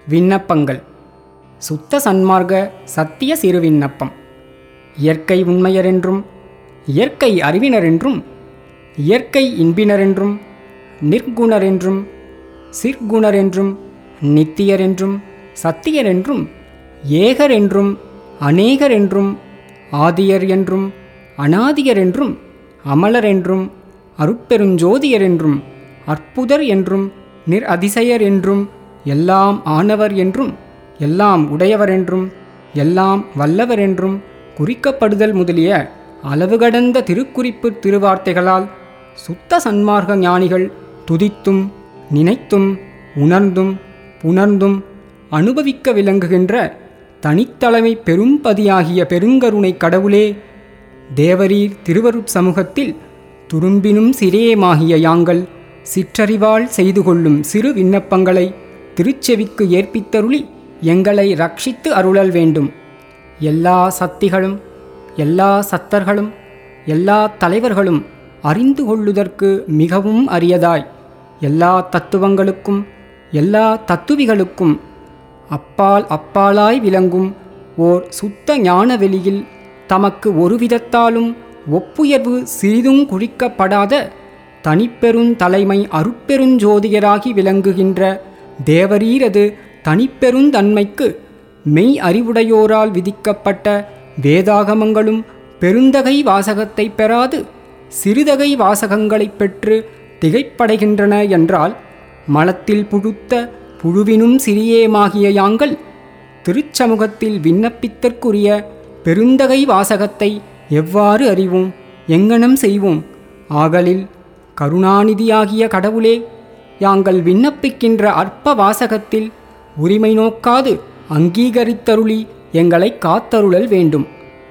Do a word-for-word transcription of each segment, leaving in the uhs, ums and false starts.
விண்ணப்பங்கள். சுத்த சன்மார்க்க சத்திய சிறு விண்ணப்பம். இயற்கை உண்மையரென்றும் இயற்கை அறிவினரென்றும் இயற்கை இன்பினரென்றும் நிர்குணரென்றும் சிற்குணரென்றும் நித்தியரென்றும் சத்தியரென்றும் ஏகரென்றும் அநேகரென்றும் ஆதியர் என்றும் அநாதியரென்றும் அமலரென்றும் அருட்பெருஞ்சோதியரென்றும் அற்புதர் என்றும் நிர் அதிசயர் என்றும் எல்லாம் ஆனவர் என்றும் எல்லாம் உடையவரென்றும் எல்லாம் வல்லவரென்றும் குறிக்கப்படுதல் முதலிய அளவு கடந்த திருக்குறிப்பு திருவார்த்தைகளால் சுத்த சன்மார்க்க ஞானிகள் துதித்தும் நினைத்தும் உணர்ந்தும் புணர்ந்தும் அனுபவிக்க விளங்குகின்ற தனித்தலைமை பெரும்பதியாகிய பெருங்கருணை கடவுளே, தேவரீர் திருவருட் சமூகத்தில் துரும்பினும் சிரேயமாகிய யாங்கள் சிற்றறிவால் செய்து கொள்ளும் சிறு விண்ணப்பங்களை திருச்செவிக்கு ஏற்பித்தருளி எங்களை ரட்சித்து அருளல் வேண்டும். எல்லா சக்திகளும் எல்லா சத்தர்களும் எல்லா தலைவர்களும் அறிந்து கொள்ளுதற்கு மிகவும் அரியதாய் எல்லா தத்துவங்களுக்கும் எல்லா தத்துவிகளுக்கும் அப்பால் அப்பாலாய் விளங்கும் ஓர் சுத்த ஞான வெளியில் தமக்கு ஒரு விதத்தாலும் ஒப்புயர்வு சிறிதும் குறிக்கப்படாத தனிப்பெருந் தலைமை அருட்பெருஞ்சோதியராகி விளங்குகின்ற தேவரீரது தனிப்பெருந்தன்மைக்கு மெய் அறிவுடையோரால் விதிக்கப்பட்ட வேதாகமங்களும் பெருந்தகை வாசகத்தை பெறாது சிறுதகை வாசகங்களைப் பெற்று திகைப்படைகின்றன என்றால், மலத்தில் புழுத்த புழுவினும் சிறியேமாகிய யாங்கள் திருச்சமூகத்தில் விண்ணப்பித்தற்குரிய பெருந்தகை வாசகத்தை எவ்வாறு அறிவோம், எங்கனம் செய்வோம்? ஆகலில் கருணாநிதியாகிய கடவுளே, யாங்கள் விண்ணப்பிக்கின்ற அற்ப வாசகத்தில் உரிமை நோக்காது அங்கீகரித்தருளி எங்களை காத்தருளல் வேண்டும்.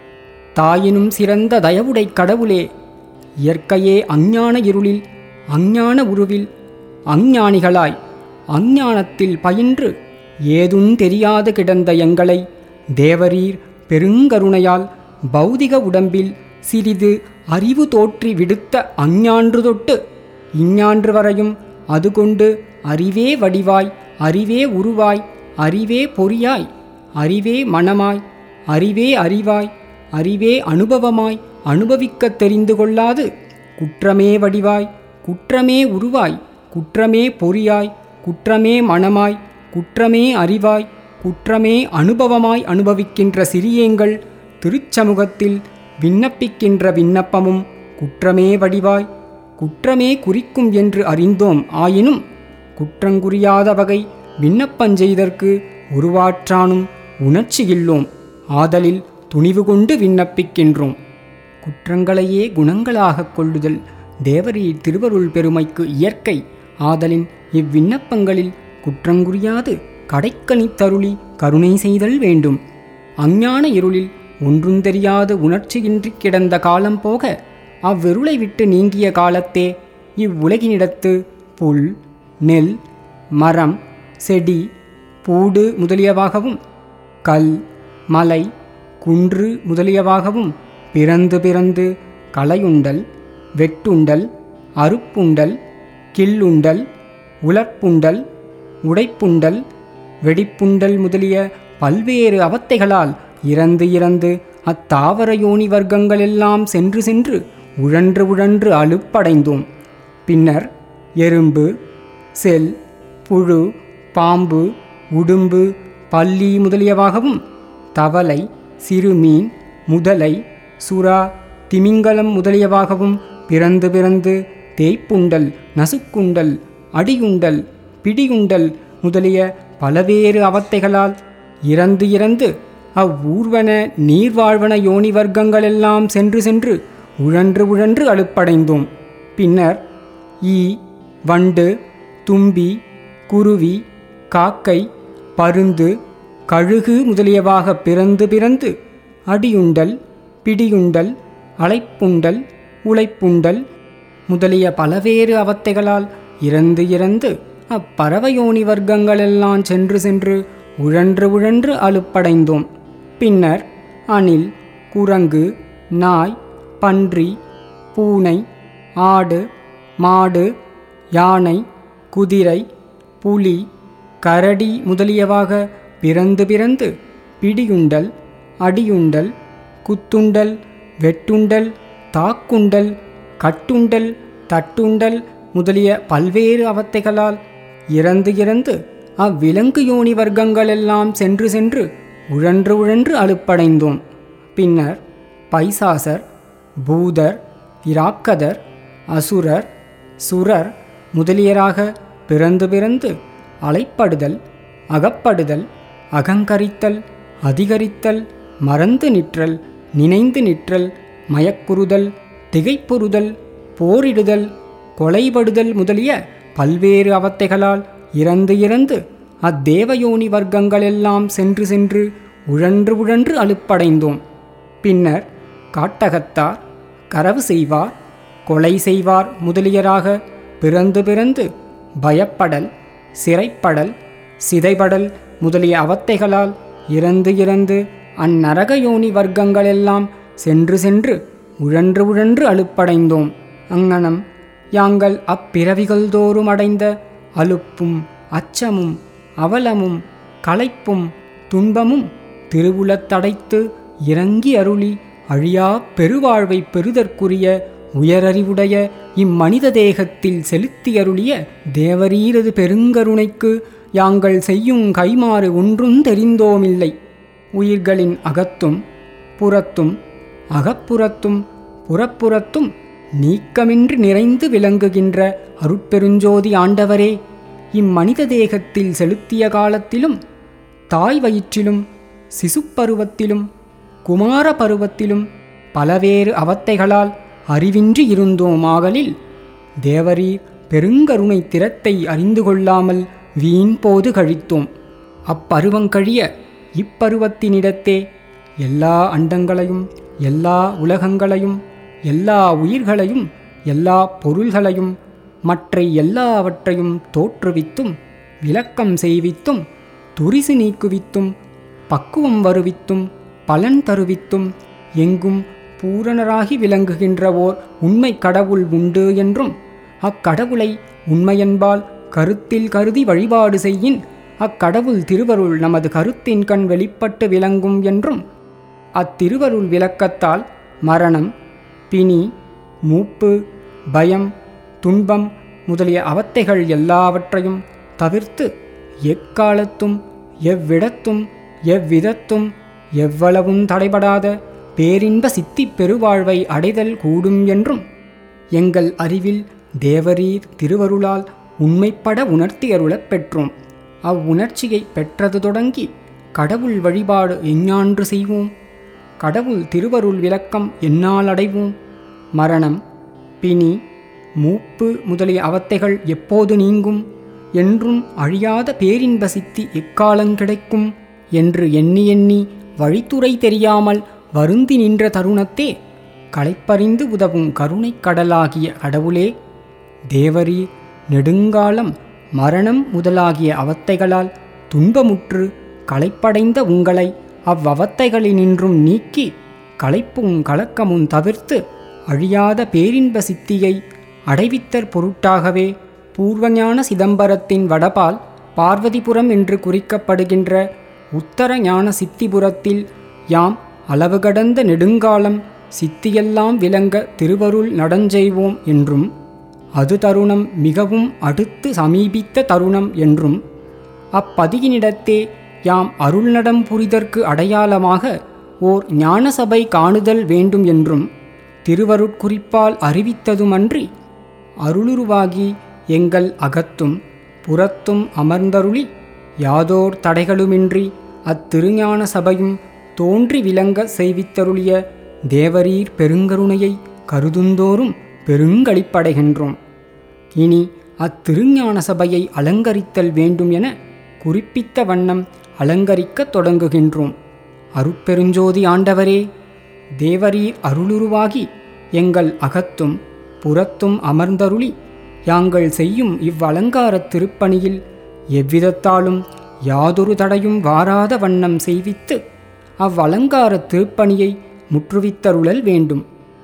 தாயினும் சிறந்த தயவுடை கடவுளே, இயற்கையே அஞ்ஞான இருளில் அஞ்ஞான உருவில் அஞ்ஞானிகளாய் அஞ்ஞானத்தில் பயின்று ஏதும் தெரியாது கிடந்த எங்களை தேவரீர் பெருங்கருணையால் பௌதிக உடம்பில் சிறிது அறிவு தோற்றி விடுத்த அஞ்ஞான்று தொட்டு இஞ்ஞான்று வரையும் அதுகொண்டு அறிவே வடிவாய் அறிவே உருவாய் அறிவே பொறியாய் அறிவே மனமாய் அறிவே அறிவாய் அறிவே அனுபவமாய் அனுபவிக்கத் தெரிந்து கொள்ளாது குற்றமே வடிவாய் குற்றமே உருவாய் குற்றமே பொறியாய் குற்றமே மனமாய் குற்றமே அறிவாய் குற்றமே அனுபவமாய் அனுபவிக்கின்ற சிறியேங்கள் திருச்சமூகத்தில் விண்ணப்பிக்கின்ற விண்ணப்பமும் குற்றமே வடிவாய் குற்றமே குறிக்கும் என்று அறிந்தோம். ஆயினும் குற்றங்குறியாத வகை விண்ணப்பஞ்செய்தற்கு உருவாற்றானும் உணர்ச்சியில்லோம். ஆதலில் துணிவு கொண்டு விண்ணப்பிக்கின்றோம். குற்றங்களையே குணங்களாகக் கொள்ளுதல் தேவரீர் திருவருள் பெருமைக்கு இயற்கை. ஆதலின் இவ்விண்ணப்பங்களில் குற்றங்குறியாது கடைக்கணித்தருளி கருணை செய்தல் வேண்டும். அஞ்ஞான இருளில் ஒன்றும் தெரியாது உணர்ச்சியின்றி கிடந்த காலம் போக அவ்விருளை விட்டு நீங்கிய காலத்தே இவ்வுலகினிடத்து புல் நெல் மரம் செடி பூடு முதலியவாகவும் கல் மலை குன்று முதலியவாகவும் பிறந்து பிறந்து களையுண்டல் வெட்டுண்டல் அறுப்புண்டல் கில்லுண்டல் உலர்ப்புண்டல் உடைப்புண்டல் வெடிப்புண்டல் முதலிய பல்வேறு அவத்தைகளால் இறந்து இறந்து அத்தாவர யோனி வர்க்கங்களெல்லாம் சென்று சென்று உழன்று உழன்று அலுப்படைந்தோம். பின்னர் எறும்பு செல் புழு பாம்பு உடும்பு பல்லி முதலியவாகவும் தவளை சிறுமீன் முதலை சுறா திமிங்கலம் முதலியவாகவும் பிறந்து பிறந்து தேய்ப்புண்டல் நசுக்குண்டல் அடியுண்டல் பிடியுண்டல் முதலிய பலவேறு அவத்தைகளால் இறந்து இறந்து அவ்வூர்வன நீர்வாழ்வன யோனி வர்க்கங்களெல்லாம் சென்று சென்று உழன்று உழன்று அலுப்படைந்தோம். பின்னர் ஈ வண்டு தும்பி குருவி காக்கை பருந்து கழுகு முதலியவாக பிறந்து பிறந்து அடியுண்டல் பிடியுண்டல் அலைப்புண்டல் உழைப்புண்டல் முதலிய பலவேறு அவத்தைகளால் இறந்து இறந்து அப்பறவையோனி வர்க்கங்களெல்லாம் சென்று சென்று உழன்று உழன்று அலுப்படைந்தோம். பின்னர் அணில் குரங்கு நாய் பன்றி பூனை ஆடு மாடு யானை குதிரை புலி கரடி முதலியவாக பிறந்து பிறந்து பிடியுண்டல், அடியுண்டல், குத்துண்டல், வெட்டுண்டல், தாக்குண்டல், கட்டுண்டல், தட்டுண்டல் முதலிய பல்வேறு அவத்தைகளால் இறந்து இறந்து அவ்விலங்கு யோனி வர்க்கங்களெல்லாம் சென்று சென்று உழன்று உழன்று அலுப்படைந்தோம். பின்னர் பைசாசர், பூதர், இராக்கதர், அசுரர், சுரர் முதலியராக பிறந்து பிறந்து அலைப்படுதல், அகப்படுதல், அகங்கரித்தல், அதிகரித்தல், மறந்து நிற்றல், நினைந்து நிற்றல், மயக்குறுதல், திகைப்புறுதல், போரிடுதல், கொலைபடுதல் முதலிய பல்வேறு அவத்தைகளால் இறந்து இறந்து அத்தேவயோனி வர்க்கங்களெல்லாம் சென்று சென்று உழன்று உழன்று அலுப்படைந்தோம். பின்னர் காட்டகத்தார், கரவு செய்வார், கொலை செய்வார் முதலியராக பிறந்து பிறந்து பயப்படல், சிறைப்படல், சிதைபடல் முதலிய அவத்தைகளால் இறந்து இறந்து அந்நரகயோனி வர்க்கங்களெல்லாம் சென்று சென்று உழன்று உழன்று அலுப்படைந்தோம். அங்ஙனம் யாங்கள் அப்பிறவிகள் தோறும் அடைந்த அலுப்பும் அச்சமும் அவலமும் களைப்பும் துன்பமும் திருவுளத்தடைத்து இறங்கி அருளி அழியா பெருவாழ்வை பெறுதற்குரிய உயரறிவுடைய இம்மனித தேகத்தில் செலுத்தியருளிய தேவரீரது பெருங்கருணைக்கு யாங்கள் செய்யும் கைமாறு ஒன்றும் தெரிந்தோமில்லை. உயிர்களின் அகத்தும் புறத்தும் அகப்புறத்தும் புறப்புறத்தும் நீக்கமின்றி நிறைந்து விளங்குகின்ற அருட்பெருஞ்சோதி ஆண்டவரே, இம்மனித தேகத்தில் செலுத்திய காலத்திலும் தாய் வயிற்றிலும் சிசுப்பருவத்திலும் குமார பருவத்திலும் பலவேறு அவத்தைகளால் அறிவின்றி இருந்தோமாகலில் தேவரீர் பெருங்கருணை திறத்தை அறிந்து கொள்ளாமல் வீண் போது கழித்தோம். அப்பருவங்கழிய இப்பருவத்தினிடத்தே எல்லா அண்டங்களையும் எல்லா உலகங்களையும் எல்லா உயிர்களையும் எல்லா பொருள்களையும் மற்ற எல்லாவற்றையும் தோற்றுவித்தும் விளக்கம் செய்வித்தும் துரிசு நீக்குவித்தும் பக்குவம் வருவித்தும் பலன் தருவித்தும் எங்கும் பூரணராகி விளங்குகின்ற ஓர் உண்மை கடவுள் உண்டு என்றும் அக்கடவுளை உண்மையன்பால் கருத்தில் கருதி வழிபாடு செய்யின் அக்கடவுள் திருவருள் நமது கருத்தின் கண் வெளிப்பட்டு விளங்கும் என்றும் அத்திருவருள் விளக்கத்தால் மரணம், பிணி, மூப்பு, பயம், துன்பம் முதலிய அவத்தைகள் எல்லாவற்றையும் தவிர்த்து எக்காலத்தும் எவ்விடத்தும் எவ்விதத்தும் எவ்வளவும் தடைபடாத பேரின்ப சித்தி பெருவாழ்வை அடைதல் கூடும் என்றும் எங்கள் அறிவில் தேவரீர் திருவருளால் உண்மைப்பட உணர்த்தியருளப் பெற்றோம். அவ்வுணர்ச்சியை பெற்றது தொடங்கி கடவுள் வழிபாடு எஞ்ஞான்று செய்வோம், கடவுள் திருவருள் விளக்கம் என்னால் அடைவோம், மரணம், பிணி, மூப்பு முதலிய அவத்தைகள் எப்போது நீங்கும், என்றும் அழியாத பேரின்ப சித்தி எக்காலங் கிடைக்கும் என்று எண்ணி எண்ணி வழித்துறை தெரியாமல் வருந்தி நின்ற தருணத்தே களைப்பறிந்து உதவும் கருணைக் கடலாகிய கடவுளே, தேவரீர் நெடுங்காலம் மரணம் முதலாகிய அவத்தைகளால் துன்பமுற்று களைப்படைந்த உங்களை அவ்வவத்தைகளினின்றும் நீக்கி களைப்பும் கலக்கமும் தவிர்த்து அழியாத பேரின்ப சித்தியை அடைவித்தற் பொருட்டாகவே பூர்வஞான சிதம்பரத்தின் வடபால் பார்வதிபுரம் என்று குறிக்கப்படுகின்ற உத்தர ஞான சித்திபுரத்தில் யாம் அளவு கடந்த நெடுங்காலம் சித்தியெல்லாம் விளங்க திருவருள் நடஞ்செய்வோம் என்றும் அது தருணம் மிகவும் அடுத்து சமீபித்த தருணம் என்றும் அப்பதியினிடத்தே யாம் அருள்நடம் புரிதற்கு அடையாளமாக ஓர் ஞானசபை காணுதல் வேண்டும் என்றும் திருவருட்குறிப்பால் அறிவித்ததுமன்றி அருளுருவாகி எங்கள் அகத்தும் புறத்தும் அமர்ந்தருளி யாதோர் தடைகளுமின்றி அத்திருஞான சபையும் தோன்றி விளங்க செய்வித்தருளிய தேவரீர் பெருங்கருணையை கருதுந்தோறும் பெருங்களிப்படைகின்றோம். இனி அத்திருஞான சபையை அலங்கரித்தல் வேண்டும் என குறிப்பித்த வண்ணம் அலங்கரிக்கத் தொடங்குகின்றோம். அருட்பெருஞ்சோதி ஆண்டவரே, தேவரீர் அருளுருவாகி எங்கள் அகத்தும் புறத்தும் அமர்ந்தருளி யாங்கள் செய்யும் இவ்வலங்காரத் திருப்பணியில் எவ்விதத்தாலும் யாதொரு தடையும் வாராத வண்ணம் செய்வித்து அவ்வலங்காரத் திருப்பணியை முற்றுவித்தருளல் வேண்டும்.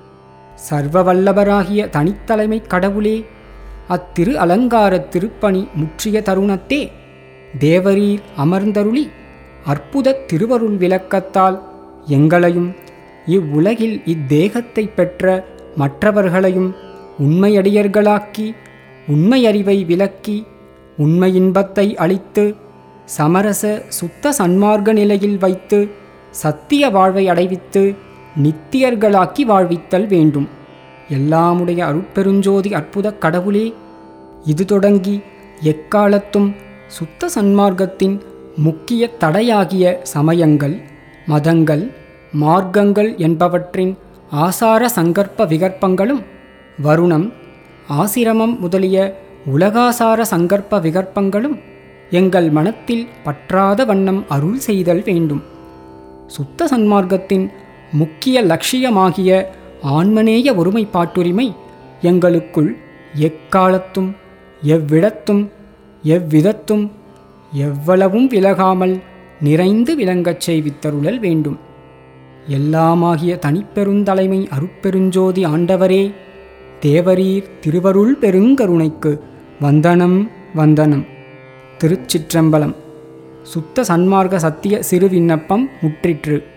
சர்வ வல்லபராகிய தனித்தலைமை கடவுளே, அத்திரு அலங்காரத் திருப்பணி முற்றிய தருணத்தே தேவரீர் அமர்ந்தருளி அற்புத திருவருள் விளக்கத்தால் எங்களையும் இவ்வுலகில் இத்தேகத்தை பெற்ற மற்றவர்களையும் உண்மையடியர்களாக்கி உண்மையறிவை விளக்கி உண்மை இன்பத்தை அளித்து சமரச சுத்த சன்மார்க்க நிலையில் வைத்து சத்திய வாழ்வை அடைவித்து நித்தியர்களாக்கி வாழ்வித்தல் வேண்டும். எல்லாமுடைய அருட்பெருஞ்சோதி அற்புத கடவுளே, இது தொடங்கி எக்காலத்தும் சுத்த சன்மார்க்கத்தின் முக்கிய தடையாகிய சமயங்கள், மதங்கள், மார்க்கங்கள் என்பவற்றின் ஆசார சங்கற்ப விகற்பங்களும் வருணம், ஆசிரமம் முதலிய உலகாசார சங்கற்ப விகற்பங்களும் எங்கள் மனத்தில் பற்றாத வண்ணம் அருள் செய்தல் வேண்டும். சுத்த சன்மார்க்கத்தின் முக்கிய லட்சியமாகிய ஆன்மநேய ஒருமைப்பாட்டுரிமை எங்களுக்குள் எக்காலத்தும் எவ்விடத்தும் எவ்விதத்தும் எவ்வளவும் விலகாமல் நிறைந்து விளங்கச் செய்வித்தருளல் வேண்டும். எல்லாமாகிய தனிப்பெருந்தலைமை அருட்பெருஞ்சோதி ஆண்டவரே, தேவரீர் திருவருள் பெருங்கருணைக்கு வந்தனம் வந்தனம். திருச்சிற்றம்பலம். சுத்த சன்மார்க்க சத்திய சிறு விண்ணப்பம் முற்றிற்று.